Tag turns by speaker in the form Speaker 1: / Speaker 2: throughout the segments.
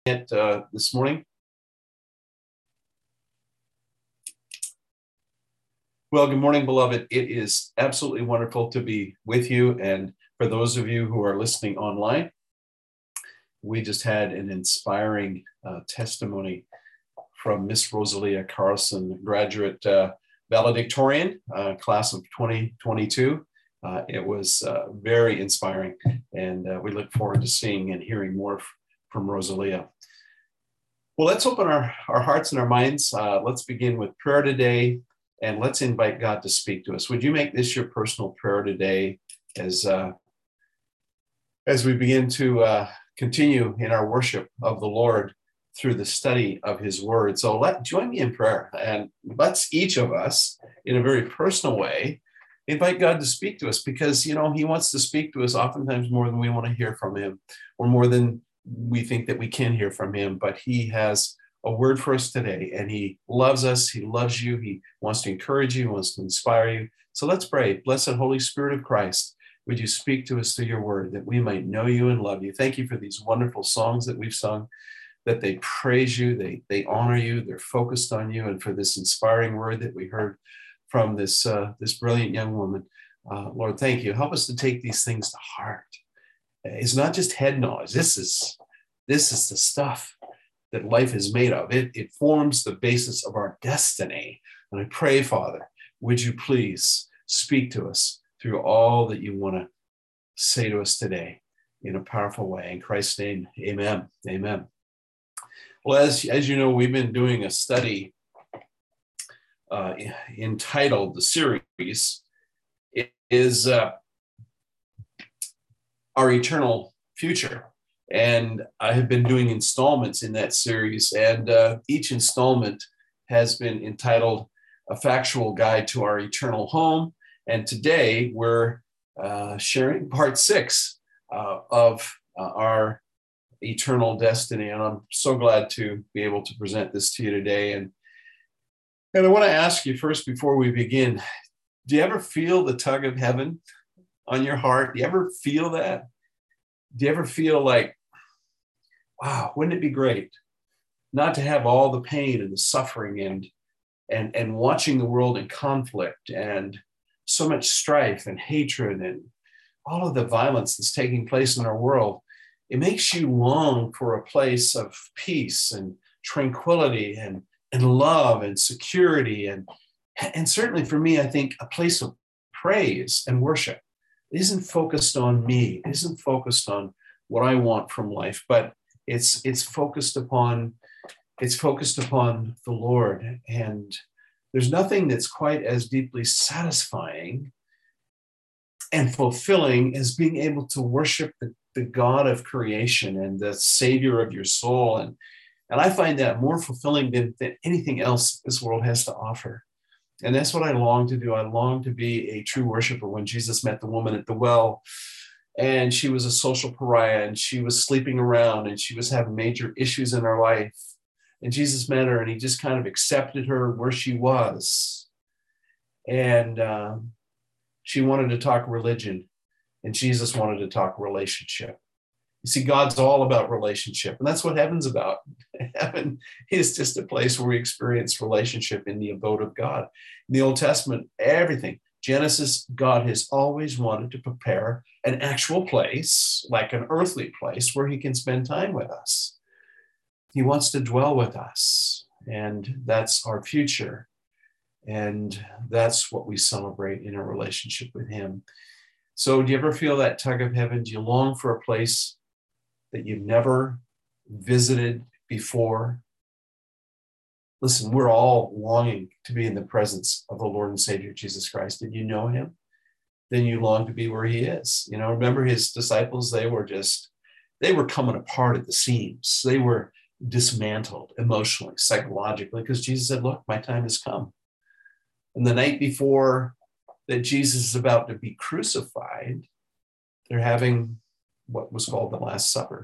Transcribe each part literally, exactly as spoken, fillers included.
Speaker 1: it uh, this morning? Well, good morning, beloved. It is absolutely wonderful to be with you. And for those of you who are listening online, we just had an inspiring uh, testimony from Miss Rosalia Carlson, graduate uh, valedictorian, uh, class of twenty twenty-two. Uh, it was uh, very inspiring, and uh, we look forward to seeing and hearing more f- from Rosalia. Well, let's open our, our hearts and our minds. Uh, let's begin with prayer today, and let's invite God to speak to us. Would you make this your personal prayer today as, uh, as we begin to uh, continue in our worship of the Lord through the study of his word? So let join me in prayer, and let's each of us, in a very personal way, invite God to speak to us, because, you know, he wants to speak to us oftentimes more than we want to hear from him, or more than we think that we can hear from him. But he has a word for us today, and he loves us. He loves you. He wants to encourage you, wants to inspire you. So let's pray. Blessed Holy Spirit of Christ, would you speak to us through your word, that we might know you and love you. Thank you for these wonderful songs that we've sung, that they praise you, they, they honor you, they're focused on you, and for this inspiring word that we heard from this, uh, this brilliant young woman. Uh, Lord, thank you. Help us to take these things to heart. It's not just head knowledge. This is, this is the stuff that life is made of. It, it forms the basis of our destiny. And I pray, Father, would you please speak to us through all that you want to say to us today in a powerful way. In Christ's name, amen. Amen. Well, as, as you know, we've been doing a study uh, entitled, the series is uh, Our Eternal Future. And I have been doing installments in that series, and uh, each installment has been entitled A Factual Guide to Our Eternal Home. And today we're uh, sharing part six uh, of uh, our eternal destiny. And I'm so glad to be able to present this to you today. And, and I want to ask you first, before we begin, do you ever feel the tug of heaven on your heart? Do you ever feel that? Do you ever feel like, wow, wouldn't it be great not to have all the pain and the suffering and, and, and watching the world in conflict and so much strife and hatred and all of the violence that's taking place in our world? It makes you long for a place of peace and tranquility and, and love and security. And, and certainly for me, I think a place of praise and worship. It isn't focused on me. It isn't focused on what I want from life, but it's, it's focused upon, it's focused upon the Lord. And there's nothing that's quite as deeply satisfying and fulfilling as being able to worship the, the God of creation and the Savior of your soul. And, and I find that more fulfilling than, than anything else this world has to offer. And that's what I long to do. I long to be a true worshiper. When Jesus met the woman at the well, and she was a social pariah, and she was sleeping around, and she was having major issues in her life, and Jesus met her, and he just kind of accepted her where she was. And um, she wanted to talk religion, and Jesus wanted to talk relationship. You see, God's all about relationship, and that's what heaven's about. Heaven is just a place where we experience relationship in the abode of God. In the Old Testament, everything, Genesis, God has always wanted to prepare an actual place, like an earthly place, where he can spend time with us. He wants to dwell with us, and that's our future. And that's what we celebrate in a relationship with him. So do you ever feel that tug of heaven? Do you long for a place that you've never visited before? Listen, we're all longing to be in the presence of the Lord and Savior, Jesus Christ. Did you know him? Then you long to be where he is. You know, remember his disciples, they were just, they were coming apart at the seams. They were dismantled emotionally, psychologically, because Jesus said, look, my time has come. And the night before that Jesus is about to be crucified, they're having what was called the Last Supper.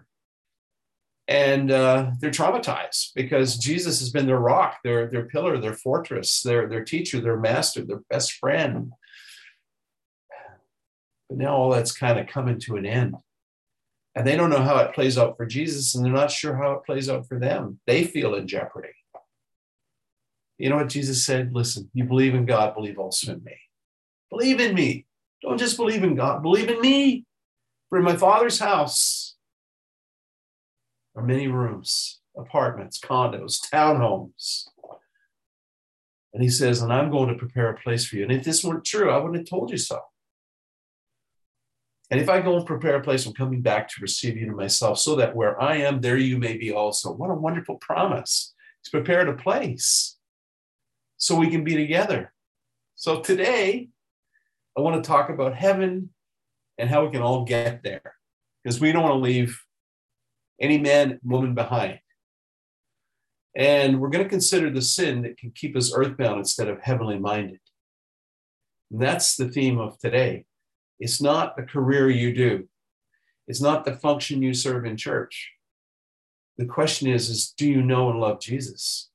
Speaker 1: And uh, they're traumatized because Jesus has been their rock, their, their pillar, their fortress, their, their teacher, their master, their best friend. But now all that's kind of coming to an end. And they don't know how it plays out for Jesus, and they're not sure how it plays out for them. They feel in jeopardy. You know what Jesus said? Listen, you believe in God, believe also in me. Believe in me. Don't just believe in God, believe in me. For in my Father's house are many rooms, apartments, condos, townhomes. And he says, and I'm going to prepare a place for you. And if this weren't true, I wouldn't have told you so. And if I go and prepare a place, I'm coming back to receive you to myself, so that where I am, there you may be also. What a wonderful promise. He's prepared a place so we can be together. So today, I want to talk about heaven and how we can all get there, because we don't want to leave any man, woman behind. And we're going to consider the sin that can keep us earthbound instead of heavenly minded. And that's the theme of today. It's not the career you do. It's not the function you serve in church. The question is, is do you know and love Jesus?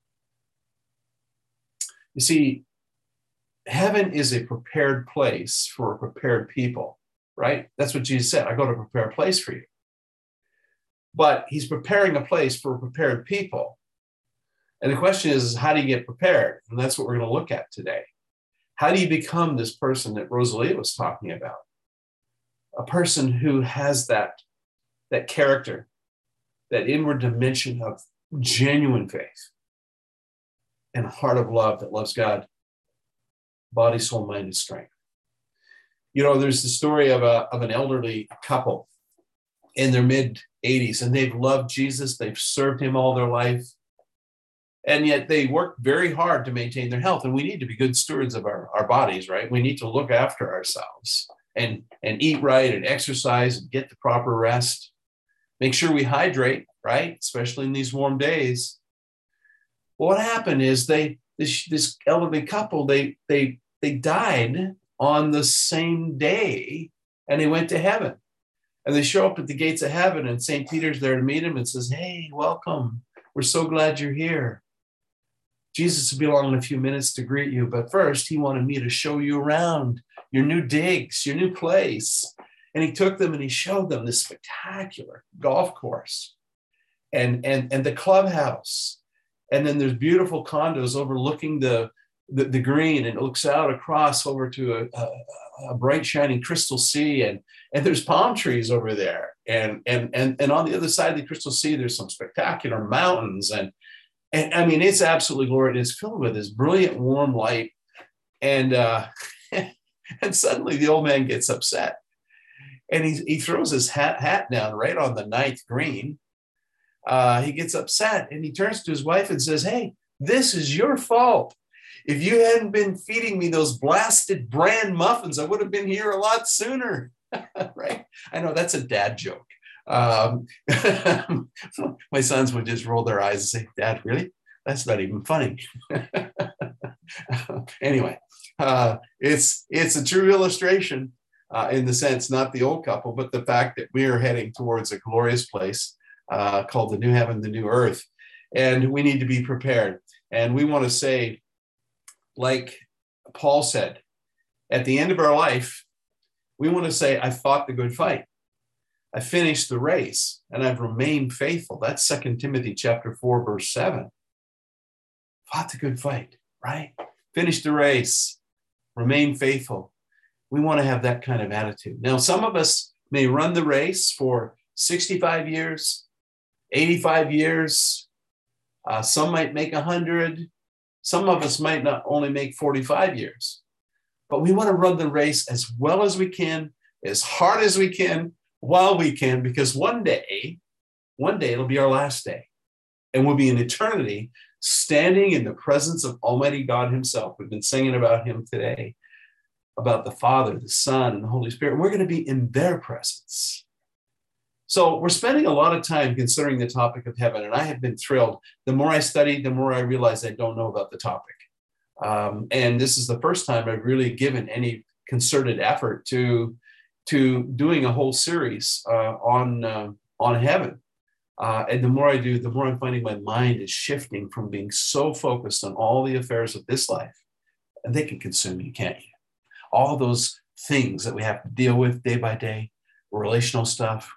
Speaker 1: You see, heaven is a prepared place for a prepared people, right? That's what Jesus said. I go to prepare a place for you. But he's preparing a place for prepared people. And the question is, is how do you get prepared? And that's what we're going to look at today. How do you become this person that Rosalia was talking about? A person who has that, that character, that inward dimension of genuine faith and heart of love that loves God, body, soul, mind, and strength. You know, there's the story of, a, of an elderly couple in their mid eighties, and they've loved Jesus. They've served him all their life. And yet they work very hard to maintain their health. And we need to be good stewards of our, our bodies, right? We need to look after ourselves and, and eat right and exercise and get the proper rest. Make sure we hydrate, right? Especially in these warm days. Well, what happened is they this, this elderly couple, they, they, they died on the same day, and they went to heaven. And they show up at the gates of heaven, and Saint Peter's there to meet him and says, hey, welcome. We're so glad you're here. Jesus will be along in a few minutes to greet you, but first he wanted me to show you around your new digs, your new place. And he took them and he showed them this spectacular golf course and, and, and the clubhouse. And then there's beautiful condos overlooking the, the, the green, and it looks out across over to a, a, a bright shining crystal sea. And, and there's palm trees over there. And, and, and, and on the other side of the crystal sea, there's some spectacular mountains. And And I mean, it's absolutely glorious. It's filled with this brilliant, warm light. And uh, and suddenly the old man gets upset. And he, he throws his hat, hat down right on the ninth green. Uh, he gets upset and he turns to his wife and says, hey, this is your fault. If you hadn't been feeding me those blasted bran muffins, I would have been here a lot sooner. Right? I know that's a dad joke. Um, my sons would just roll their eyes and say, Dad, really? That's not even funny. Anyway, uh, it's, it's a true illustration uh, in the sense, not the old couple, but the fact that we are heading towards a glorious place uh, called the new heaven, the new earth. And we need to be prepared. And we want to say, like Paul said, at the end of our life, we want to say, I fought the good fight. I finished the race and I've remained faithful. That's Second Timothy chapter four, verse seven. Fought the good fight, right? Finished the race, remain faithful. We want to have that kind of attitude. Now, some of us may run the race for sixty-five years, eighty-five years. Uh, some might make one hundred. Some of us might not only make forty-five years. But we want to run the race as well as we can, as hard as we can, while we can, because one day, one day it'll be our last day. And we'll be in eternity standing in the presence of Almighty God himself. We've been singing about him today, about the Father, the Son, and the Holy Spirit. We're going to be in their presence. So we're spending a lot of time considering the topic of heaven, and I have been thrilled. The more I study, the more I realize I don't know about the topic. Um, and this is the first time I've really given any concerted effort to to doing a whole series uh, on, uh, on heaven. Uh, and the more I do, the more I'm finding my mind is shifting from being so focused on all the affairs of this life, and they can consume you, can't you? All those things that we have to deal with day by day, relational stuff,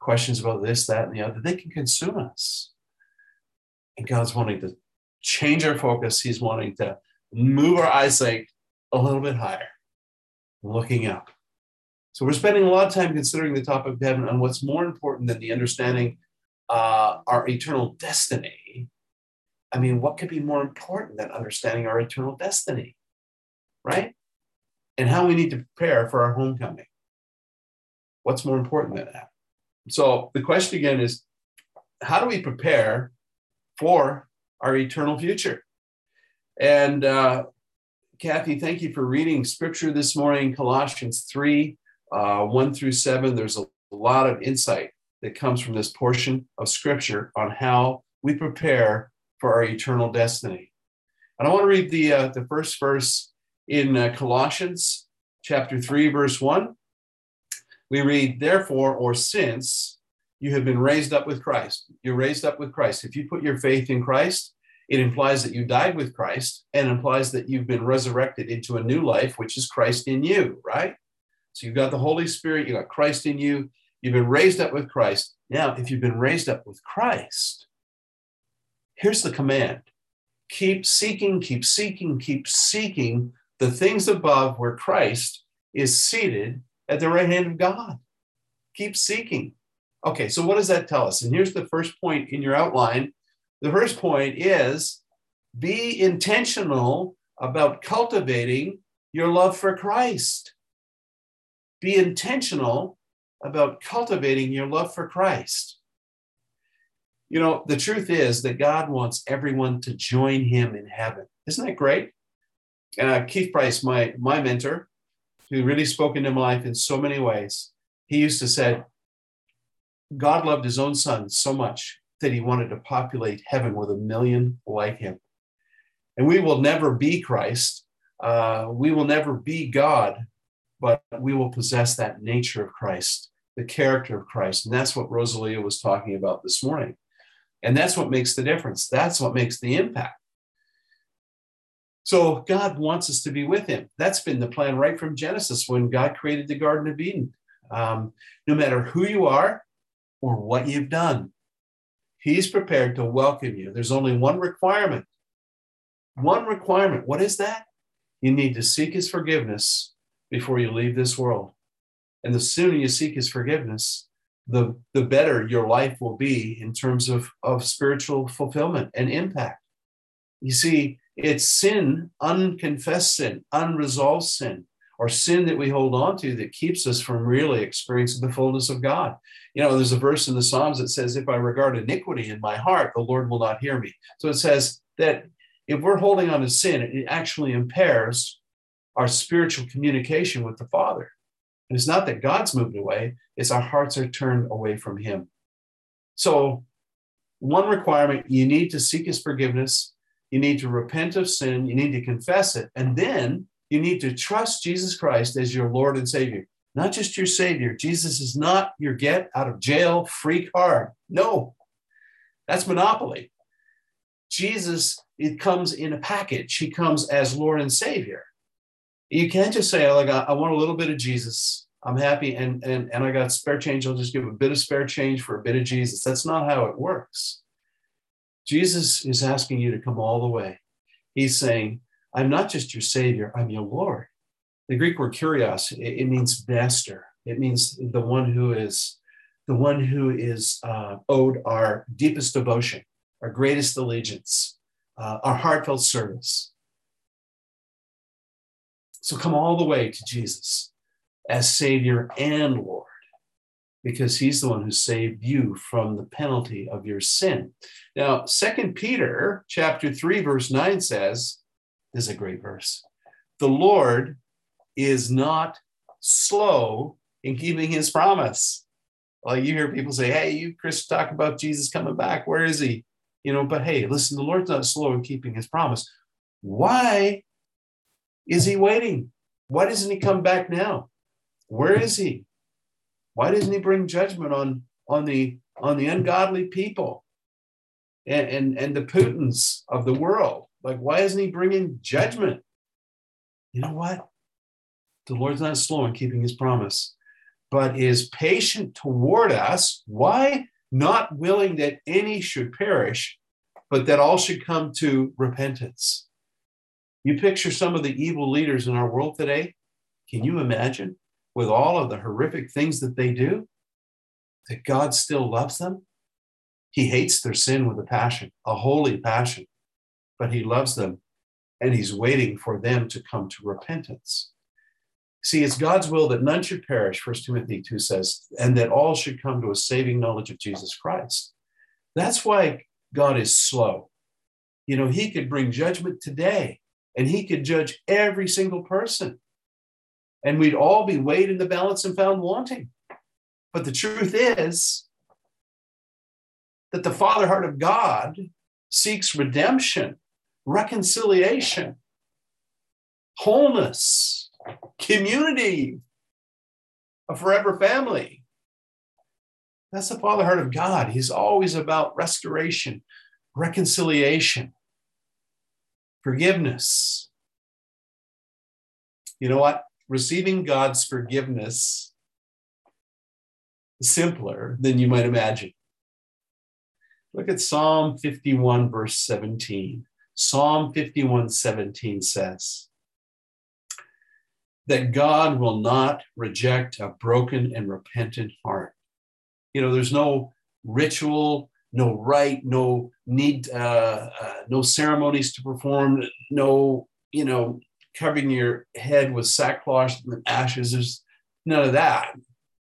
Speaker 1: questions about this, that, and the other, they can consume us. And God's wanting to change our focus. He's wanting to move our eyesight a little bit higher, looking up. So we're spending a lot of time considering the topic of heaven and what's more important than the understanding uh, our eternal destiny. I mean, what could be more important than understanding our eternal destiny, right? And how we need to prepare for our homecoming. What's more important than that? So the question again is, how do we prepare for our eternal future? And uh, Kathy, thank you for reading scripture this morning, Colossians three, uh, one through seven. There's a lot of insight that comes from this portion of scripture on how we prepare for our eternal destiny. And I want to read the, uh, the first verse in uh, Colossians chapter three, verse one. We read, therefore, or since you have been raised up with Christ. You're raised up with Christ. If you put your faith in Christ, it implies that you died with Christ and implies that you've been resurrected into a new life, which is Christ in you, right? So you've got the Holy Spirit, you've got Christ in you, you've been raised up with Christ. Now, if you've been raised up with Christ, here's the command. Keep seeking, keep seeking, keep seeking the things above where Christ is seated at the right hand of God. Keep seeking. Okay, so what does that tell us? And here's the first point in your outline. The first point is be intentional about cultivating your love for Christ. Be intentional about cultivating your love for Christ. You know, the truth is that God wants everyone to join him in heaven. Isn't that great? Uh, Keith Price, my, my mentor, who really spoke into my life in so many ways, he used to say, God loved his own son so much that he wanted to populate heaven with a million like him. And we will never be Christ. Uh, we will never be God, but we will possess that nature of Christ, the character of Christ. And that's what Rosalia was talking about this morning. And that's what makes the difference. That's what makes the impact. So God wants us to be with him. That's been the plan right from Genesis when God created the Garden of Eden. Um, no matter who you are or what you've done, he's prepared to welcome you. There's only one requirement. One requirement. What is that? You need to seek his forgiveness before you leave this world. And the sooner you seek his forgiveness, the, the better your life will be in terms of, of spiritual fulfillment and impact. You see, it's sin, unconfessed sin, unresolved sin, or sin that we hold on to that keeps us from really experiencing the fullness of God. You know, there's a verse in the Psalms that says, if I regard iniquity in my heart, the Lord will not hear me. So it says that if we're holding on to sin, it actually impairs our spiritual communication with the Father. And it's not that God's moved away, it's our hearts are turned away from him. So one requirement, you need to seek his forgiveness. You need to repent of sin. You need to confess it. And then you need to trust Jesus Christ as your Lord and Savior. Not just your Savior. Jesus is not your get out of jail free card. No, that's monopoly. Jesus, it comes in a package. He comes as Lord and Savior. You can't just say, like, I want a little bit of Jesus. I'm happy and, and, and I got spare change. I'll just give a bit of spare change for a bit of Jesus. That's not how it works. Jesus is asking you to come all the way. He's saying, I'm not just your Savior, I'm your Lord. The Greek word kurios, it, it means master. It means the one who is the one who is uh, owed our deepest devotion, our greatest allegiance, uh, our heartfelt service. So come all the way to Jesus as Savior and Lord, because he's the one who saved you from the penalty of your sin. Now, Second Peter chapter three, verse nine says, this is a great verse, the Lord is not slow in keeping his promise. Well, you hear people say, hey, you Chris talk about Jesus coming back. Where is he? You know, but hey, listen, the Lord's not slow in keeping his promise. Why is he waiting? Why doesn't he come back now? Where is he? Why doesn't he bring judgment on, on, the, on the ungodly people and, and, and the Putins of the world? Like, why isn't he bringing judgment? You know what? The Lord's not slow in keeping his promise, but is patient toward us. Why? Not willing that any should perish, but that all should come to repentance. You picture some of the evil leaders in our world today. Can you imagine, with all of the horrific things that they do, that God still loves them? He hates their sin with a passion, a holy passion, but he loves them, and he's waiting for them to come to repentance. See, it's God's will that none should perish, First Timothy two says, and that all should come to a saving knowledge of Jesus Christ. That's why God is slow. You know, he could bring judgment today, and he could judge every single person, and we'd all be weighed in the balance and found wanting. But the truth is that the Father heart of God seeks redemption, reconciliation, wholeness, community, a forever family. That's the Father heart of God. He's always about restoration, reconciliation, forgiveness. You know what? Receiving God's forgiveness is simpler than you might imagine. Look at Psalm fifty-one, verse seventeen. Psalm fifty-one, seventeen says that God will not reject a broken and repentant heart. You know, there's no ritual, no rite, no need, uh, uh, no ceremonies to perform, no, you know, covering your head with sackcloth and ashes. There's none of that.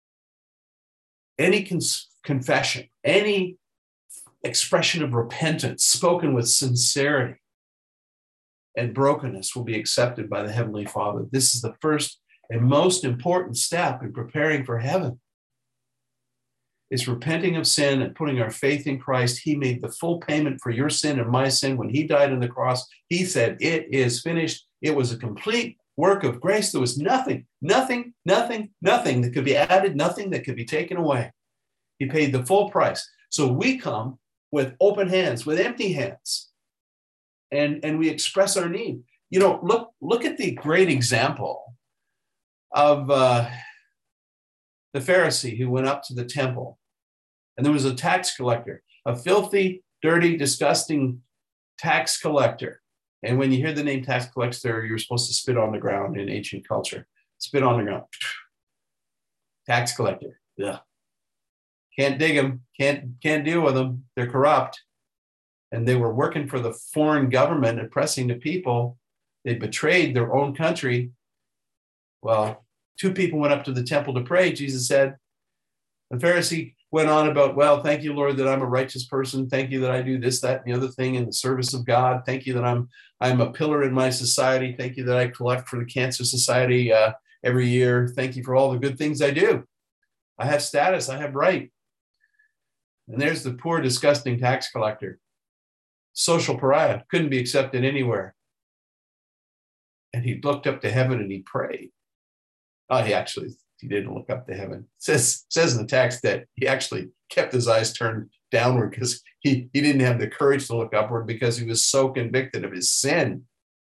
Speaker 1: Any cons- confession, any expression of repentance spoken with sincerity and brokenness will be accepted by the Heavenly Father. This is the first and most important step in preparing for heaven. It's repenting of sin and putting our faith in Christ. He made the full payment for your sin and my sin. When he died on the cross, he said, it is finished. It was a complete work of grace. There was nothing, nothing, nothing, nothing that could be added, nothing that could be taken away. He paid the full price. So we come with open hands, with empty hands, and, and we express our need. You know, look, look at the great example of uh, the Pharisee who went up to the temple. And there was a tax collector, a filthy, dirty, disgusting tax collector. And when you hear the name tax collector, you're supposed to spit on the ground in ancient culture. Spit on the ground. Tax collector. Ugh. Can't dig them. Can't, can't deal with them. They're corrupt. And they were working for the foreign government, oppressing the people. They betrayed their own country. Well, two people went up to the temple to pray. Jesus said, the Pharisee went on about, well, thank you, Lord, that I'm a righteous person. Thank you that I do this, that, and the other thing in the service of God. Thank you that I'm I'm a pillar in my society. Thank you that I collect for the Cancer Society uh, every year. Thank you for all the good things I do. I have status. I have right. And there's the poor, disgusting tax collector. Social pariah. Couldn't be accepted anywhere. And he looked up to heaven and he prayed. Oh, he actually, he didn't look up to heaven. It says, says in the text that he actually kept his eyes turned downward because he, he didn't have the courage to look upward because he was so convicted of his sin.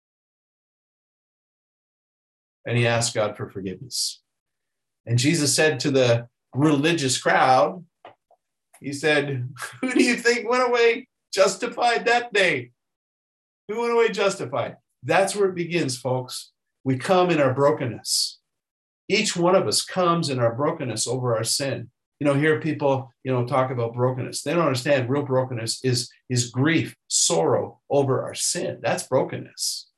Speaker 1: And he asked God for forgiveness. And Jesus said to the religious crowd, he said, who do you think went away justified that day? Who went away justified? That's where it begins, folks. We come in our brokenness. Each one of us comes in our brokenness over our sin. You know, hear people, you know, talk about brokenness. They don't understand real brokenness is, is grief, sorrow over our sin. That's brokenness.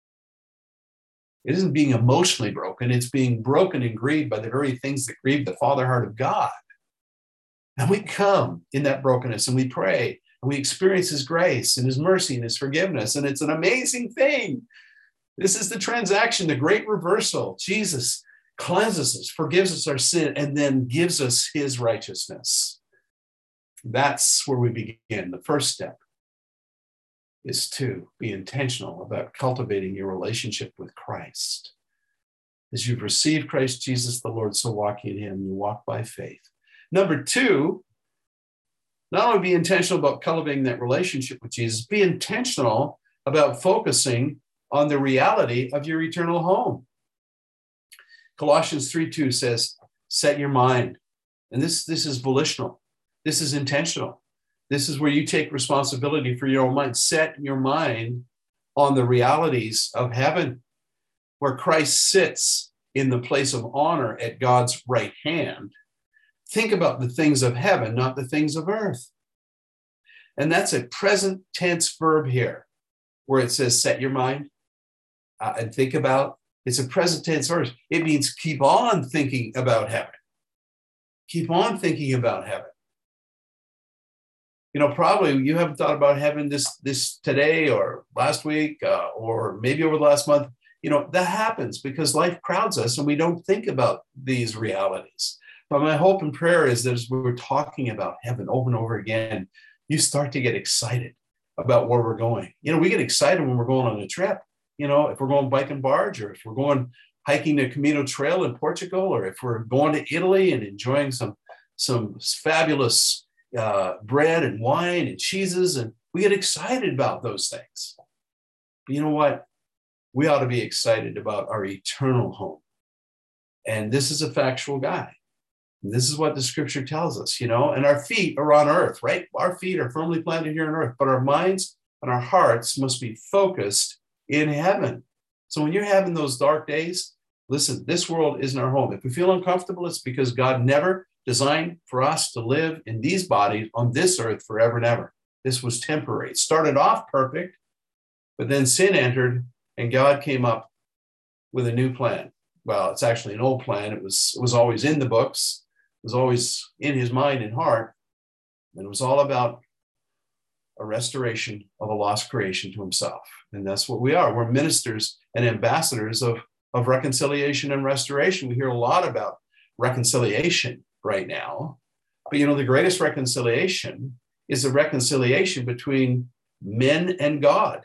Speaker 1: It isn't being emotionally broken. It's being broken and grieved by the very things that grieve the Father heart of God. And we come in that brokenness and we pray and we experience his grace and his mercy and his forgiveness. And it's an amazing thing. This is the transaction, the great reversal. Jesus cleanses us, forgives us our sin, and then gives us his righteousness. That's where we begin. The first step is to be intentional about cultivating your relationship with Christ. As you've received Christ Jesus the Lord, so walk in him, you walk by faith. Number two, not only be intentional about cultivating that relationship with Jesus, be intentional about focusing on the reality of your eternal home. Colossians three two says, Set your mind. And this, this is volitional. This is intentional. This is where you take responsibility for your own mind. Set your mind on the realities of heaven, where Christ sits in the place of honor at God's right hand. Think about the things of heaven, not the things of earth. And that's a present tense verb here, where it says set your mind uh, and think about. It's a present tense verb. It means keep on thinking about heaven. Keep on thinking about heaven. You know, probably you haven't thought about heaven this, this today or last week uh, or maybe over the last month. You know, that happens because life crowds us and we don't think about these realities. But my hope and prayer is that as we're talking about heaven over and over again, you start to get excited about where we're going. You know, we get excited when we're going on a trip. You know, if we're going bike and barge, or if we're going hiking the Camino Trail in Portugal, or if we're going to Italy and enjoying some, some fabulous uh, bread and wine and cheeses, and we get excited about those things. But you know what? We ought to be excited about our eternal home. And this is a factual guide. This is what the scripture tells us, you know, and our feet are on earth, right? Our feet are firmly planted here on earth, but our minds and our hearts must be focused in heaven. So when you're having those dark days, listen, this world isn't our home. If we feel uncomfortable, it's because God never designed for us to live in these bodies on this earth forever and ever. This was temporary. It started off perfect, but then sin entered and God came up with a new plan. Well, it's actually an old plan. It was, it was always in the books. It was always in his mind and heart. And it was all about a restoration of a lost creation to himself. And that's what we are. We're ministers and ambassadors of, of reconciliation and restoration. We hear a lot about reconciliation right now. But you know, the greatest reconciliation is the reconciliation between men and God.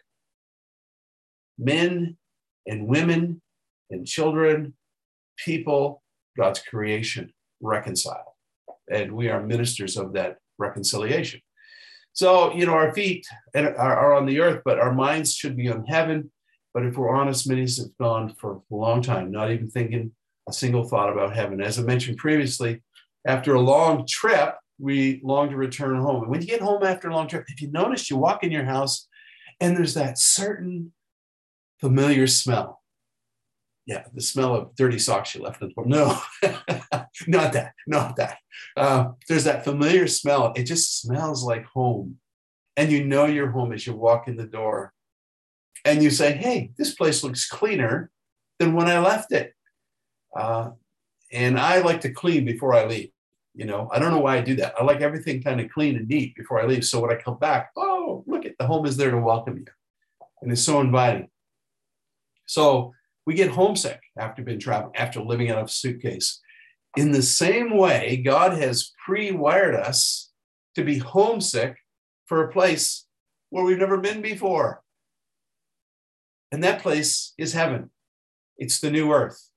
Speaker 1: Men and women and children, people, God's creation, reconciled. And we are ministers of that reconciliation. So, you know, our feet are, are on the earth, but our minds should be on heaven. But if we're honest, many have gone for a long time, not even thinking a single thought about heaven. As I mentioned previously, after a long trip, we long to return home. And when you get home after a long trip, if you notice, you walk in your house and there's that certain familiar smell. Yeah, the smell of dirty socks you left in the floor. No, not that, not that. Uh, there's that familiar smell. It just smells like home. And you know you're home as you walk in the door. And you say, hey, this place looks cleaner than when I left it. Uh, and I like to clean before I leave. You know, I don't know why I do that. I like everything kind of clean and neat before I leave. So when I come back, oh, look at the home is there to welcome you. And it's so inviting. So we get homesick after being traveling, after living out of a suitcase. In the same way, God has pre-wired us to be homesick for a place where we've never been before. And that place is heaven. It's the new earth.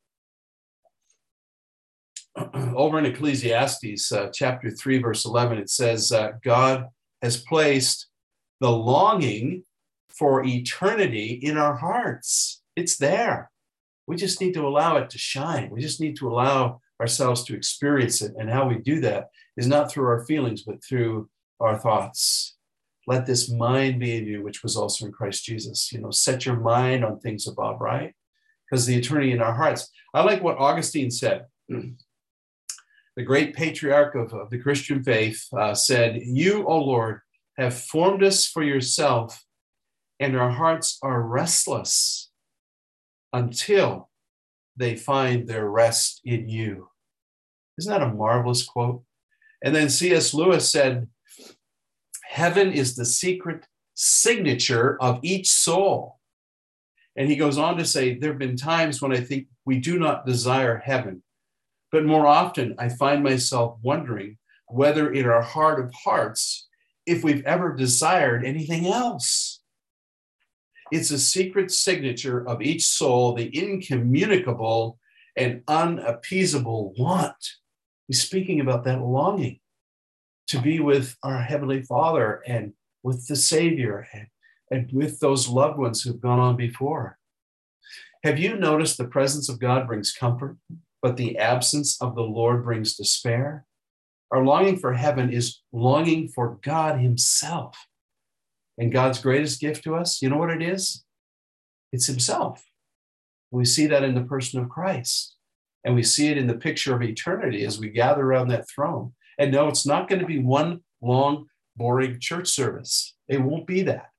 Speaker 1: Over in Ecclesiastes uh, chapter three, verse eleven, it says, uh, God has placed the longing for eternity in our hearts. It's there. We just need to allow it to shine. We just need to allow ourselves to experience it. And how we do that is not through our feelings, but through our thoughts. Let this mind be in you, which was also in Christ Jesus. You know, set your mind on things above, right? Because the eternity in our hearts. I like what Augustine said. The great patriarch of, of the Christian faith uh, said, you, O Lord, have formed us for yourself, and our hearts are restless until they find their rest in you. Isn't that a marvelous quote? And then C S Lewis said, heaven is the secret signature of each soul. And he goes on to say, there have been times when I think we do not desire heaven, but more often I find myself wondering whether in our heart of hearts, if we've ever desired anything else. It's a secret signature of each soul, the incommunicable and unappeasable want. He's speaking about that longing to be with our Heavenly Father and with the Savior and, and with those loved ones who've gone on before. Have you noticed the presence of God brings comfort? but the absence of the Lord brings despair. Our longing for heaven is longing for God himself. And God's greatest gift to us, you know what it is? It's himself. We see that in the person of Christ. And we see it in the picture of eternity as we gather around that throne. And no, it's not going to be one long, boring church service. It won't be that.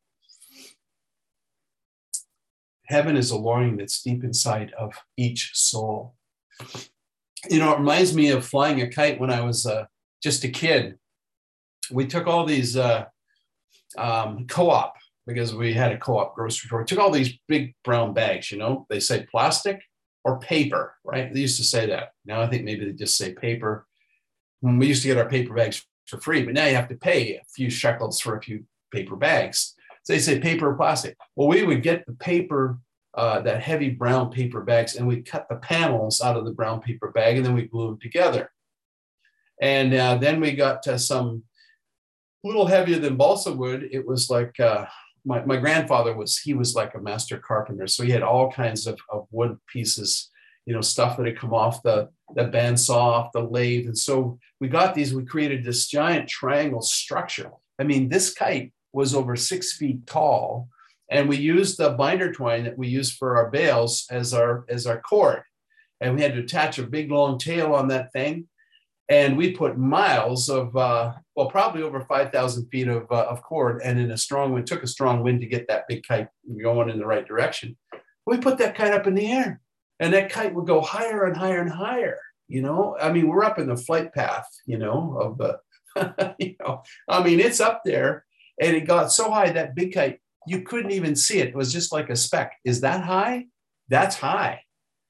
Speaker 1: Heaven is a longing that's deep inside of each soul. You know, it reminds me of flying a kite when I was uh, just a kid. We took all these uh, um, co-op, because we had a co-op grocery store. We took all these big brown bags, you know, they say plastic or paper, right? They used to say that. Now I think maybe they just say paper. We used to get our paper bags for free, but now you have to pay a few shekels for a few paper bags. So they say paper or plastic. Well, we would get the paper, uh, that heavy brown paper bags, and we'd cut the panels out of the brown paper bag, and then we glue them together. And uh, then we got uh, some a little heavier than balsa wood. It was like, uh, my, my grandfather was, he was like a master carpenter. So he had all kinds of, of wood pieces, you know, stuff that had come off the, the bandsaw, off the lathe. And so we got these, we created this giant triangle structure. I mean, this kite was over six feet tall, and we used the binder twine that we use for our bales as our, as our cord. And we had to attach a big long tail on that thing. And we put miles of, uh, well, probably over five thousand feet of, uh, of cord. And in a strong wind, took a strong wind to get that big kite going in the right direction. We put that kite up in the air, and that kite would go higher and higher and higher. You know, I mean, we're up in the flight path, you know, of the, you know, I mean, it's up there, and it got so high, that big kite, you couldn't even see it. It was just like a speck. Is that high? That's high.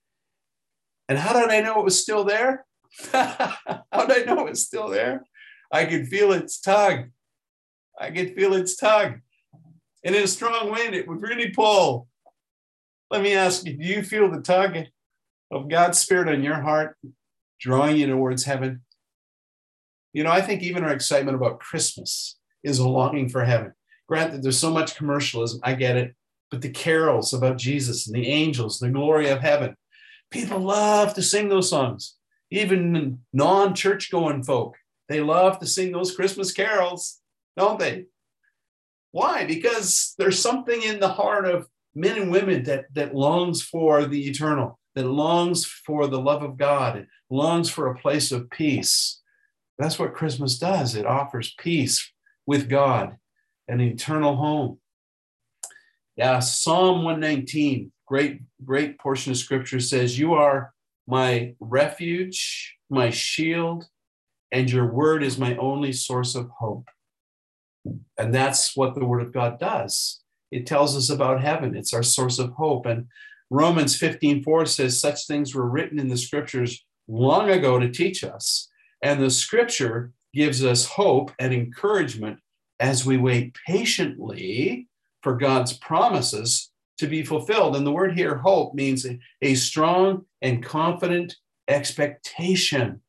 Speaker 1: And how did I know it was still there? How did I know it was still there? I could feel its tug. I could feel its tug. And in a strong wind, it would really pull. Let me ask you, do you feel the tug of God's Spirit on your heart drawing you towards heaven? You know, I think even our excitement about Christmas is a longing for heaven. Granted, there's so much commercialism, I get it, but the carols about Jesus and the angels, the glory of heaven, people love to sing those songs. Even non-church going folk, they love to sing those Christmas carols, don't they? Why? Because there's something in the heart of men and women that, that longs for the eternal, that longs for the love of God, it longs for a place of peace. That's what Christmas does. It offers peace with God, an eternal home. Yeah, Psalm one nineteen, great, great portion of scripture says, you are my refuge, my shield, and your word is my only source of hope. And that's what the word of God does. It tells us about heaven. It's our source of hope. And Romans fifteen four says, such things were written in the scriptures long ago to teach us. And the scripture gives us hope and encouragement as we wait patiently for God's promises to be fulfilled. And the word here, hope, means a, a strong and confident expectation.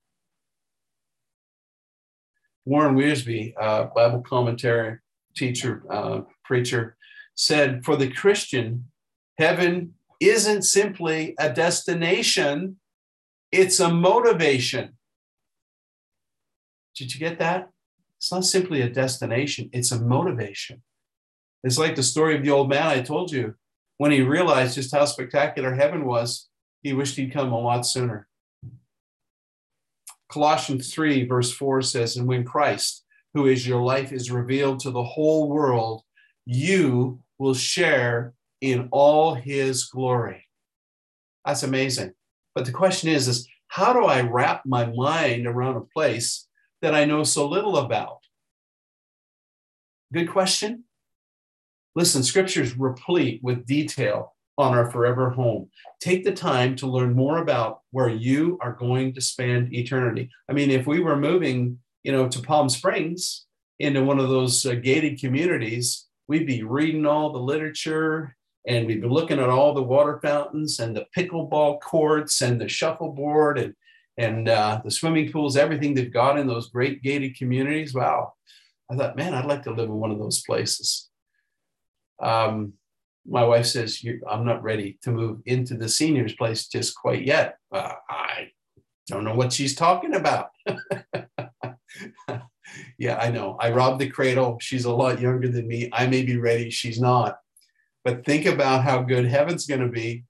Speaker 1: Warren Wiersbe, uh, Bible commentary teacher, uh, preacher, said, for the Christian, heaven isn't simply a destination, it's a motivation. Did you get that? It's not simply a destination, it's a motivation. It's like the story of the old man I told you. When he realized just how spectacular heaven was, he wished he'd come a lot sooner. Colossians three, verse four says, and when Christ, who is your life, is revealed to the whole world, you will share in all his glory. That's amazing. But the question is, is how do I wrap my mind around a place that I know so little about? Good question. Listen, scripture is replete with detail on our forever home. Take the time to learn more about where you are going to spend eternity. I mean, if we were moving, you know, to Palm Springs into one of those uh, gated communities, we'd be reading all the literature, and we'd be looking at all the water fountains and the pickleball courts and the shuffleboard and, and uh, the swimming pools, everything they've got in those great gated communities. Wow. I thought, man, I'd like to live in one of those places. Um, My wife says, I'm not ready to move into the seniors place just quite yet. Uh, I don't know what she's talking about. Yeah, I know. I robbed the cradle. She's a lot younger than me. I may be ready. She's not. But think about how good heaven's going to be.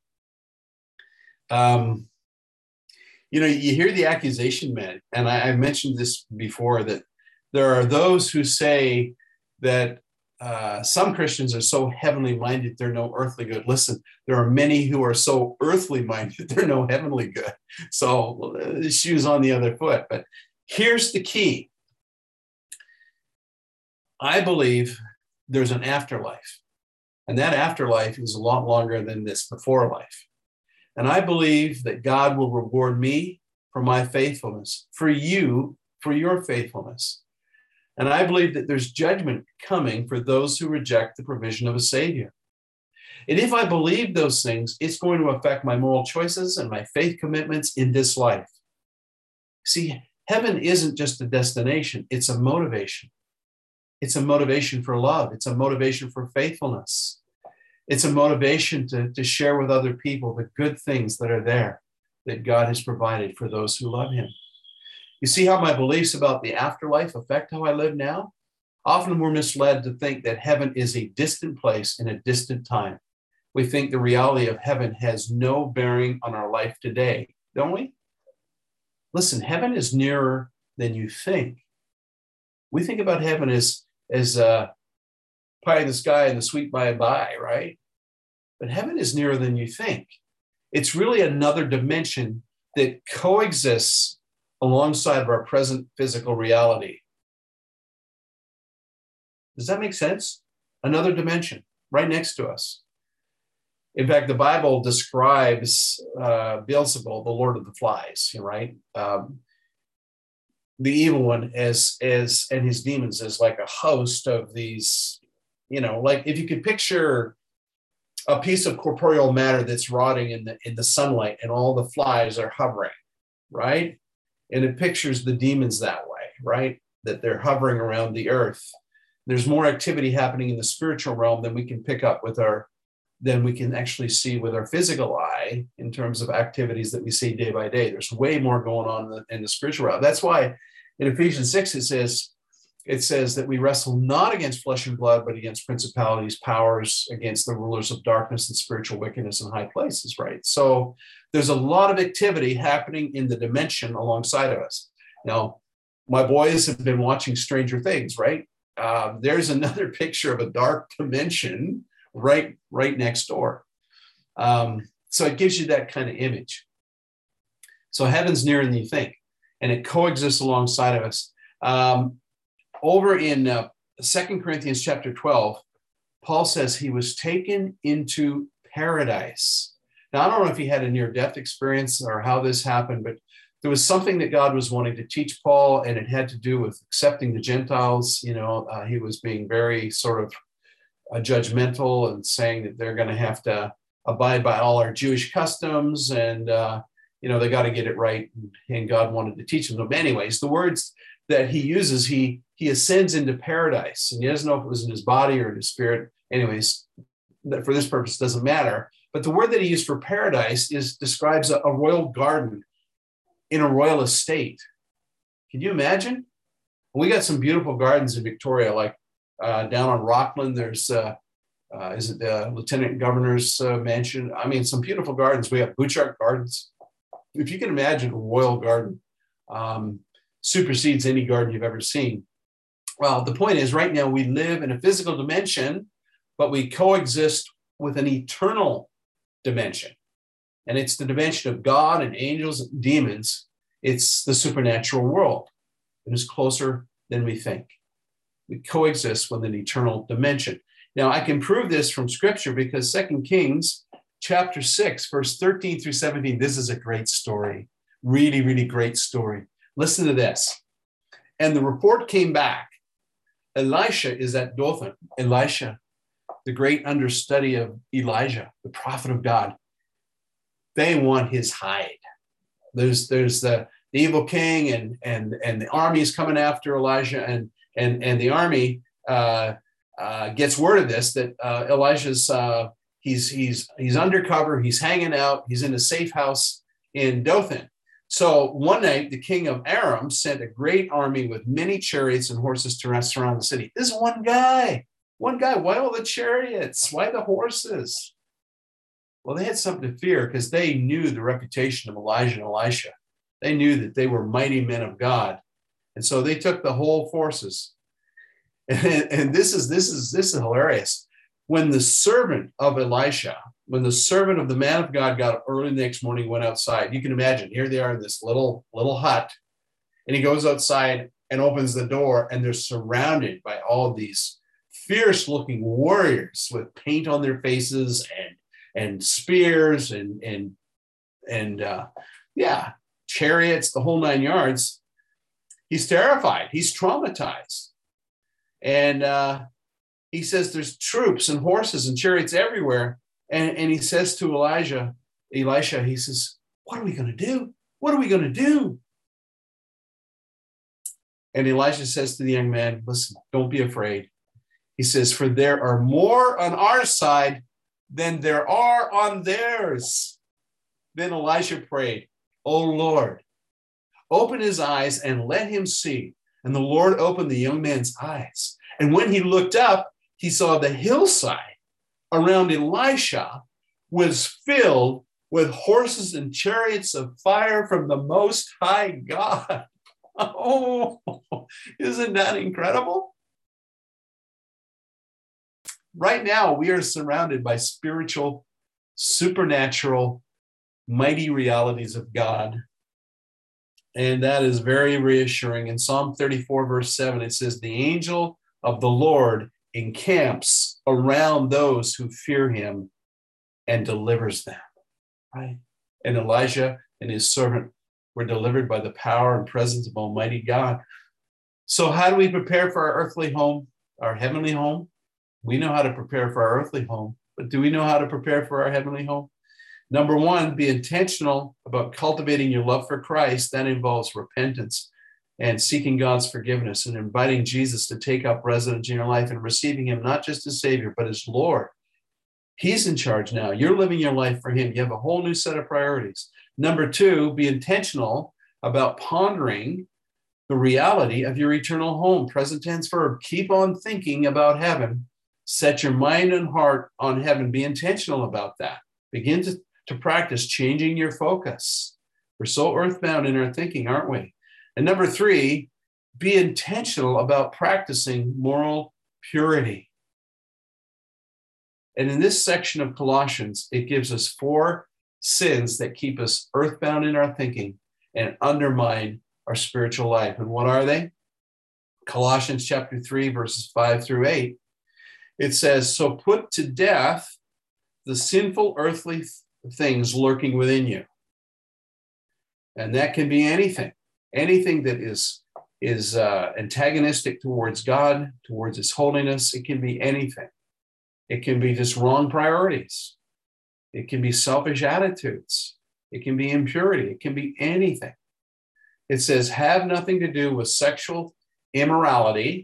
Speaker 1: Um, you know, you hear the accusation, man, and I, I mentioned this before, that there are those who say that uh, some Christians are so heavenly minded, they're no earthly good. Listen, there are many who are so earthly minded, they're no heavenly good. So uh, the shoe's on the other foot. But here's the key. I believe there's an afterlife, and that afterlife is a lot longer than this before life. And I believe that God will reward me for my faithfulness, for you, for your faithfulness. And I believe that there's judgment coming for those who reject the provision of a Savior. And if I believe those things, it's going to affect my moral choices and my faith commitments in this life. See, heaven isn't just a destination, it's a motivation. It's a motivation for love. It's a motivation for faithfulness. It's a motivation to, to share with other people the good things that are there that God has provided for those who love him. You see how my beliefs about the afterlife affect how I live now? Often we're misled to think that heaven is a distant place in a distant time. We think the reality of heaven has no bearing on our life today, don't we? Listen, heaven is nearer than you think. We think about heaven as, as uh, pie in the sky and the sweet by and by, right? But heaven is nearer than you think. It's really another dimension that coexists alongside of our present physical reality. Does that make sense? Another dimension right next to us. In fact, the Bible describes uh, Beelzebul, the Lord of the Flies, right? Um, the evil one as, as, and his demons as like a host of these, you know, like if you could picture a piece of corporeal matter that's rotting in the, in the sunlight and all the flies are hovering, right? And it pictures the demons that way, right? That they're hovering around the earth. There's more activity happening in the spiritual realm than we can pick up with our, than we can actually see with our physical eye in terms of activities that we see day by day. There's way more going on in the, in the spiritual realm. That's why in Ephesians six, it says, it says that we wrestle not against flesh and blood, but against principalities, powers, against the rulers of darkness and spiritual wickedness in high places, right? So there's a lot of activity happening in the dimension alongside of us. Now, my boys have been watching Stranger Things, right? Uh, there's another picture of a dark dimension right, right next door. Um, so it gives you that kind of image. So heaven's nearer than you think, and it coexists alongside of us. Um, over in uh, Second Corinthians chapter twelve, Paul says he was taken into paradise. Now, I don't know if he had a near-death experience or how this happened, but there was something that God was wanting to teach Paul, and it had to do with accepting the Gentiles. You know, uh, he was being very sort of uh, judgmental and saying that they're going to have to abide by all our Jewish customs, and, uh, you know, they got to get it right. And, and God wanted to teach them. But anyways, the words that he uses, he, he ascends into paradise, and he doesn't know if it was in his body or in his spirit. Anyways, that for this purpose, it doesn't matter. But the word that he used for paradise is describes a, a royal garden in a royal estate. Can you imagine? We got some beautiful gardens in Victoria, like uh, down on Rockland, there's, uh, uh, is it the Lieutenant Governor's uh, mansion? I mean, some beautiful gardens. We have Butchart Gardens. If you can imagine a royal garden, um, supersedes any garden you've ever seen. Well, the point is right now we live in a physical dimension, but we coexist with an eternal dimension. And it's the dimension of God and angels and demons. It's the supernatural world. It is closer than we think. We coexist with an eternal dimension. Now, I can prove this from scripture because Second Kings chapter six, verse thirteen through seventeen, this is a great story. Really, really great story. Listen to this. And the report came back. Elisha is at Dothan. Elisha, the great understudy of Elijah, the prophet of God. They want his hide. There's there's the, the evil king and and and the army is coming after Elijah, and and and the army uh, uh, gets word of this, that uh, Elijah's uh, He's he's he's undercover. He's hanging out. He's in a safe house in Dothan. So one night, the king of Aram sent a great army with many chariots and horses to surround the city. This one guy, one guy. Why all the chariots? Why the horses? Well, they had something to fear because they knew the reputation of Elijah and Elisha. They knew that they were mighty men of God. And so they took the whole forces. And, and this is this is this is hilarious. When the servant of Elisha, when the servant of the man of God got up early the next morning, went outside, you can imagine, here they are in this little, little hut, and he goes outside and opens the door, and they're surrounded by all these fierce-looking warriors with paint on their faces and, and spears and, and, and uh, yeah, chariots, the whole nine yards. He's terrified. He's traumatized. And uh, he says there's troops and horses and chariots everywhere. And, and he says to Elijah, Elisha, he says, what are we going to do? What are we going to do? And Elijah says to the young man, listen, don't be afraid. He says, for there are more on our side than there are on theirs. Then Elisha prayed, O Lord, open his eyes and let him see. And the Lord opened the young man's eyes. And when he looked up, he saw the hillside around Elisha was filled with horses and chariots of fire from the Most High God. Oh, isn't that incredible? Right now, we are surrounded by spiritual, supernatural, mighty realities of God. And that is very reassuring. In Psalm thirty-four, verse seven, it says, the angel of the Lord encamps around those who fear him and delivers them. Right? And Elijah and his servant were delivered by the power and presence of Almighty God. So how do we prepare for our earthly home, our heavenly home? We know how to prepare for our earthly home, but do we know how to prepare for our heavenly home? Number one, be intentional about cultivating your love for Christ. That involves repentance and seeking God's forgiveness and inviting Jesus to take up residence in your life and receiving him not just as Savior, but as Lord. He's in charge now. You're living your life for him. You have a whole new set of priorities. Number two, be intentional about pondering the reality of your eternal home. Present tense verb. Keep on thinking about heaven. Set your mind and heart on heaven. Be intentional about that. Begin to, to practice changing your focus. We're so earthbound in our thinking, aren't we? And number three, be intentional about practicing moral purity. And in this section of Colossians, it gives us four sins that keep us earthbound in our thinking and undermine our spiritual life. And what are they? Colossians chapter three, verses five through eight. It says, so put to death the sinful earthly things lurking within you. And that can be anything, anything that is, is uh, antagonistic towards God, towards his holiness. It can be anything. It can be just wrong priorities. It can be selfish attitudes. It can be impurity. It can be anything. It says, have nothing to do with sexual immorality,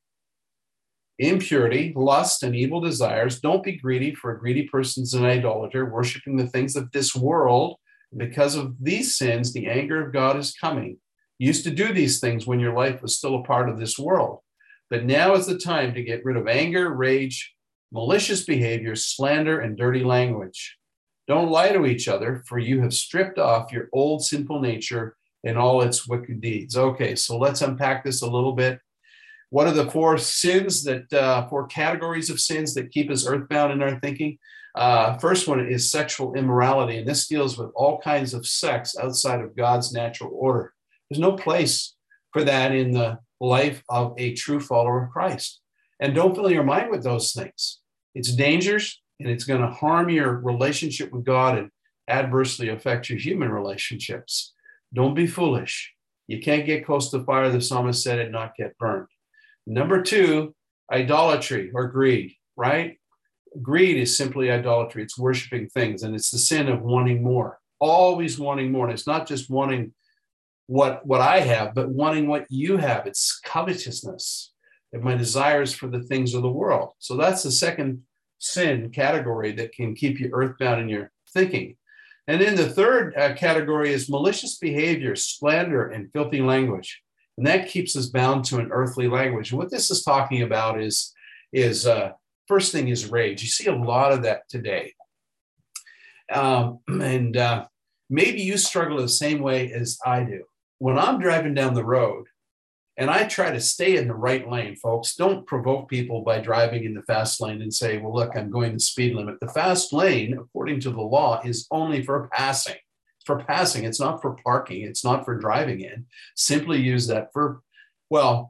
Speaker 1: impurity, lust, and evil desires. Don't be greedy, for a greedy person is an idolater, worshiping the things of this world. Because of these sins, the anger of God is coming. You used to do these things when your life was still a part of this world. But now is the time to get rid of anger, rage, malicious behavior, slander, and dirty language. Don't lie to each other, for you have stripped off your old sinful nature and all its wicked deeds. Okay, so let's unpack this a little bit. What are the four sins that, uh, four categories of sins that keep us earthbound in our thinking? Uh, first one is sexual immorality, and this deals with all kinds of sex outside of God's natural order. There's no place for that in the life of a true follower of Christ. And don't fill your mind with those things. It's dangerous, and it's going to harm your relationship with God and adversely affect your human relationships. Don't be foolish. You can't get close to fire, the psalmist said, and not get burned. Number two, idolatry or greed, right? Greed is simply idolatry. It's worshiping things, and it's the sin of wanting more, always wanting more. And it's not just wanting what, what I have, but wanting what you have. It's covetousness and my desires for the things of the world. So that's the second sin category that can keep you earthbound in your thinking. And then the third uh, category is malicious behavior, slander, and filthy language. And that keeps us bound to an earthly language. And what this is talking about is, is uh, first thing is rage. You see a lot of that today. Um, and uh, maybe you struggle the same way as I do. When I'm driving down the road, and I try to stay in the right lane, folks. Don't provoke people by driving in the fast lane and say, well, look, I'm going the speed limit. The fast lane, according to the law, is only for passing. It's for passing. It's not for parking. It's not for driving in. Simply use that for, well,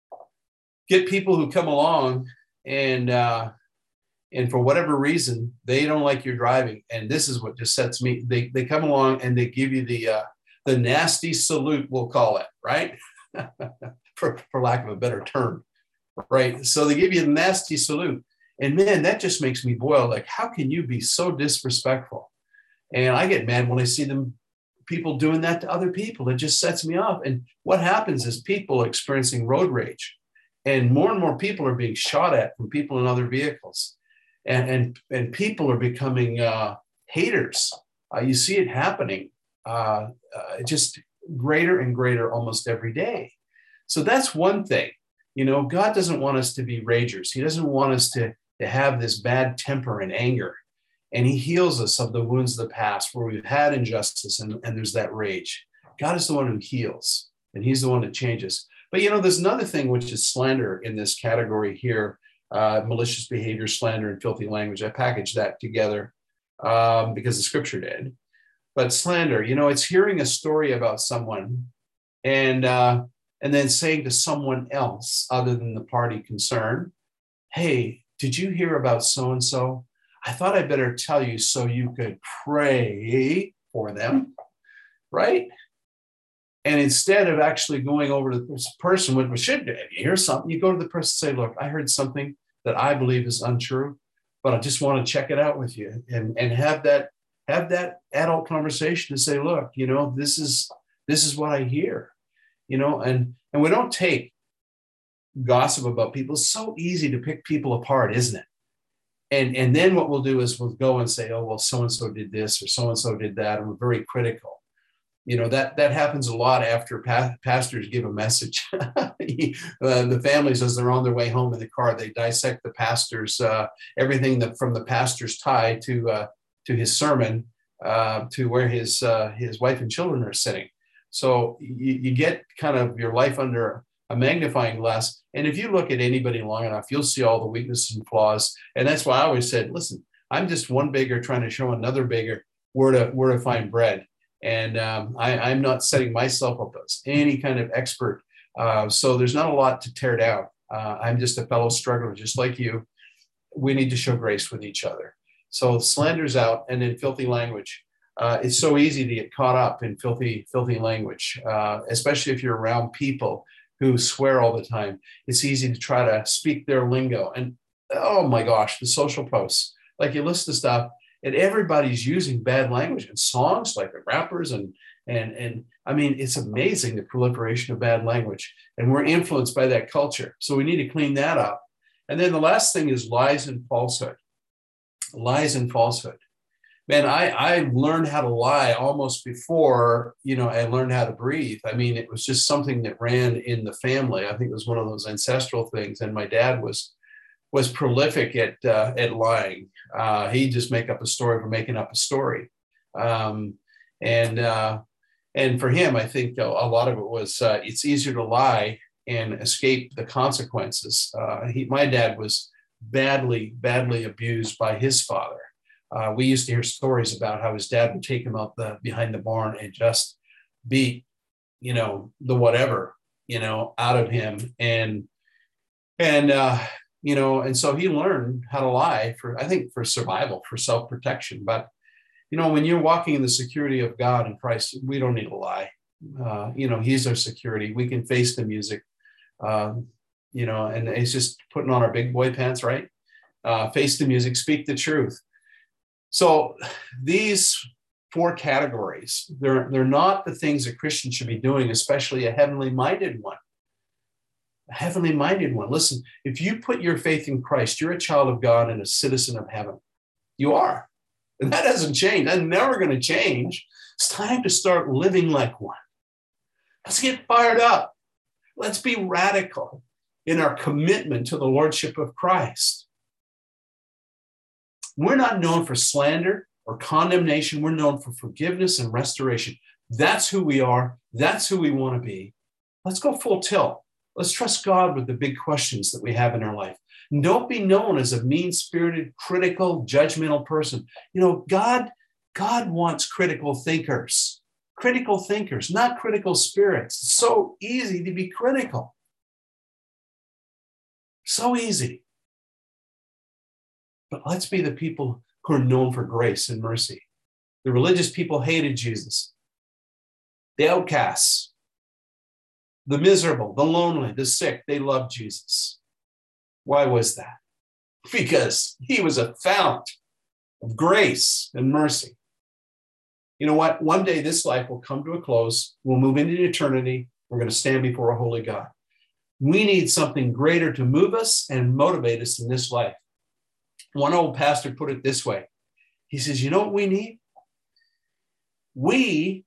Speaker 1: get people who come along and, uh, and for whatever reason, they don't like your driving. And this is what just sets me, they, they come along and they give you the, uh, the nasty salute, we'll call it, right? for, for lack of a better term, right? So they give you a nasty salute. And man, that just makes me boil. Like, how can you be so disrespectful? And I get mad when I see them, people doing that to other people. It just sets me off. And what happens is people are experiencing road rage. And more and more people are being shot at from people in other vehicles. And, and, and people are becoming uh, haters. Uh, you see it happening. Uh, uh, just greater and greater almost every day. So that's one thing. You know, God doesn't want us to be ragers. He doesn't want us to, to have this bad temper and anger. And he heals us of the wounds of the past where we've had injustice and, and there's that rage. God is the one who heals, and he's the one that changes. But, you know, there's another thing, which is slander in this category here, uh, malicious behavior, slander, and filthy language. I packaged that together um, because the scripture did. But slander, you know, it's hearing a story about someone and uh, and then saying to someone else other than the party concerned, hey, did you hear about so-and-so? I thought I better tell you so you could pray for them, right? And instead of actually going over to the person, what we should do, if you hear something, you go to the person and say, look, I heard something that I believe is untrue, but I just want to check it out with you and, and have that have that adult conversation to say, look, you know, this is, this is what I hear, you know, and, and we don't take gossip about people. It's so easy to pick people apart, isn't it? And, and then what we'll do is we'll go and say, oh, well, so-and-so did this or so-and-so did that. And we're very critical. You know, that, that happens a lot after pa- pastors give a message. he, uh, the families, as they're on their way home in the car, they dissect the pastor's, uh, everything that from the pastor's tie to, uh, to his sermon, uh, to where his uh, his wife and children are sitting. So you, you get kind of your life under a magnifying glass. And if you look at anybody long enough, you'll see all the weaknesses and flaws. And that's why I always said, listen, I'm just one beggar trying to show another beggar where to, where to find bread. And um, I, I'm not setting myself up as any kind of expert. Uh, so there's not a lot to tear down. Uh, I'm just a fellow struggler, just like you. We need to show grace with each other. So slander's out, and then filthy language. Uh, it's so easy to get caught up in filthy, filthy language, uh, especially if you're around people who swear all the time. It's easy to try to speak their lingo. And oh my gosh, the social posts, like you listen to stuff, and everybody's using bad language in songs, like the rappers, and and and I mean, it's amazing the proliferation of bad language, and we're influenced by that culture. So we need to clean that up. And then the last thing is lies and falsehood. Lies and falsehood. Man, I, I learned how to lie almost before, you know, I learned how to breathe. I mean, it was just something that ran in the family. I think it was one of those ancestral things. And my dad was was prolific at uh, at lying. Uh, he'd just make up a story for making up a story. Um, and uh, and for him, I think a, a lot of it was uh, it's easier to lie and escape the consequences. Uh, he, my dad was badly, badly abused by his father. Uh, we used to hear stories about how his dad would take him out the behind the barn and just beat, you know, the whatever, you know, out of him. And, and, uh, you know, and so he learned how to lie for, I think, for survival, for self-protection. But, you know, when you're walking in the security of God and Christ, we don't need to lie. Uh, you know, he's our security. We can face the music. Um, you know, and it's just putting on our big boy pants, right? Uh, face the music, speak the truth. So these four categories, they're, they're not the things a Christian should be doing, especially a heavenly minded one. a heavenly minded one. Listen, if you put your faith in Christ, you're a child of God and a citizen of heaven. You are. And that hasn't changed. That's never going to change. It's time to start living like one. Let's get fired up. Let's be radical in our commitment to the lordship of Christ. We're not known for slander or condemnation. We're known for forgiveness and restoration. That's who we are. That's who we want to be. Let's go full tilt. Let's trust God with the big questions that we have in our life. And don't be known as a mean-spirited, critical, judgmental person. You know, God, God wants critical thinkers. Critical thinkers, not critical spirits. It's so easy to be critical. So easy. But let's be the people who are known for grace and mercy. The religious people hated Jesus. The outcasts, the miserable, the lonely, the sick, they loved Jesus. Why was that? Because he was a fount of grace and mercy. You know what? One day this life will come to a close. We'll move into eternity. We're going to stand before a holy God. We need something greater to move us and motivate us in this life. One old pastor put it this way. He says, you know what we need? We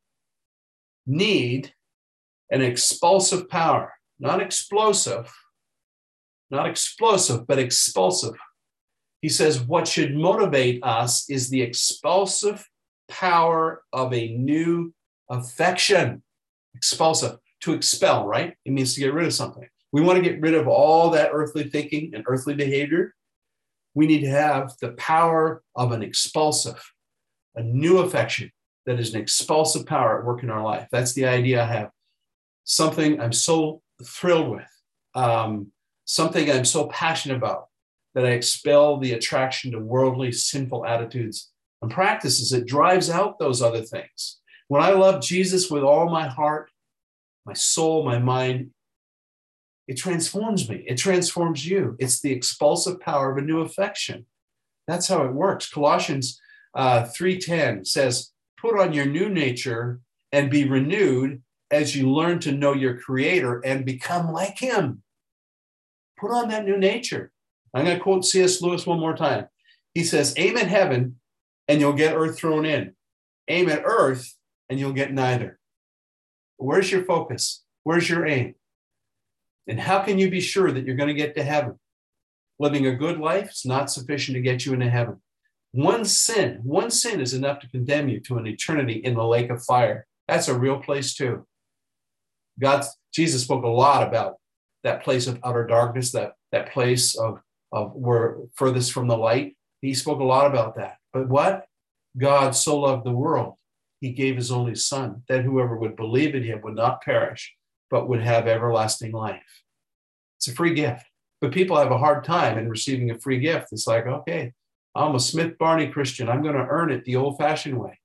Speaker 1: need an expulsive power, not explosive, not explosive, but expulsive. He says, what should motivate us is the expulsive power of a new affection. Expulsive, to expel, right? It means to get rid of something. We want to get rid of all that earthly thinking and earthly behavior. We need to have the power of an expulsive, a new affection that is an expulsive power at work in our life. That's the idea I have. Something I'm so thrilled with, um, something I'm so passionate about, that I expel the attraction to worldly, sinful attitudes and practices. It drives out those other things. When I love Jesus with all my heart, my soul, my mind, it transforms me. It transforms you. It's the expulsive power of a new affection. That's how it works. Colossians uh, three ten says, put on your new nature and be renewed as you learn to know your Creator and become like him. Put on that new nature. I'm going to quote C S Lewis one more time. He says, aim at heaven and you'll get earth thrown in. Aim at earth and you'll get neither. Where's your focus? Where's your aim? And how can you be sure that you're going to get to heaven? Living a good life is not sufficient to get you into heaven. One sin, one sin is enough to condemn you to an eternity in the lake of fire. That's a real place too. God, Jesus spoke a lot about that place of utter darkness, that, that place of, of where furthest from the light. He spoke a lot about that. But what? God so loved the world, he gave his only son, that whoever would believe in him would not perish, but would have everlasting life. It's a free gift. But people have a hard time in receiving a free gift. It's like, okay, I'm a Smith Barney Christian. I'm going to earn it the old-fashioned way.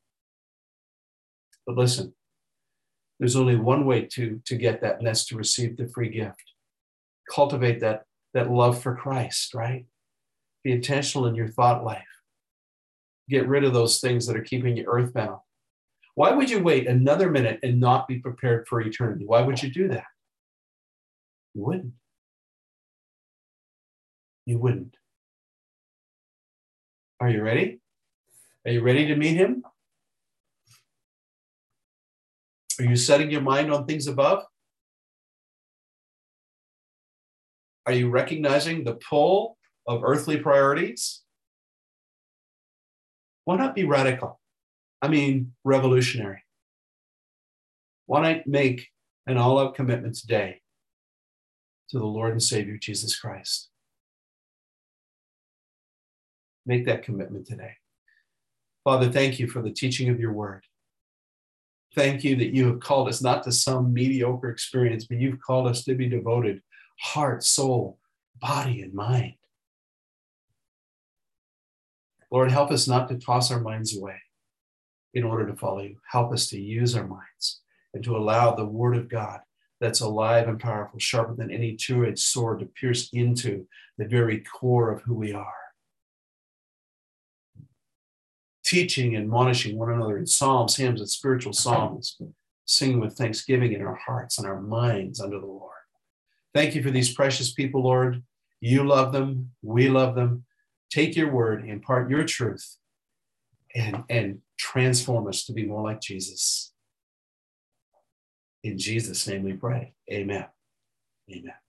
Speaker 1: But listen, there's only one way to, to get that, and that's to receive the free gift. Cultivate that, that love for Christ, right? Be intentional in your thought life. Get rid of those things that are keeping you earthbound. Why would you wait another minute and not be prepared for eternity? Why would you do that? You wouldn't. You wouldn't. Are you ready? Are you ready to meet him? Are you setting your mind on things above? Are you recognizing the pull of earthly priorities? Why not be radical? I mean, revolutionary. Why not make an all-out commitment today to the Lord and Savior, Jesus Christ? Make that commitment today. Father, thank you for the teaching of your word. Thank you that you have called us not to some mediocre experience, but you've called us to be devoted, heart, soul, body, and mind. Lord, help us not to toss our minds away in order to follow you. Help us to use our minds and to allow the word of God that's alive and powerful, sharper than any two-edged sword, to pierce into the very core of who we are. Teaching and admonishing one another in psalms, hymns, and spiritual songs, singing with thanksgiving in our hearts and our minds unto the Lord. Thank you for these precious people, Lord. You love them. We love them. Take your word, impart your truth, and, and transform us to be more like Jesus. In Jesus' name we pray. Amen. Amen.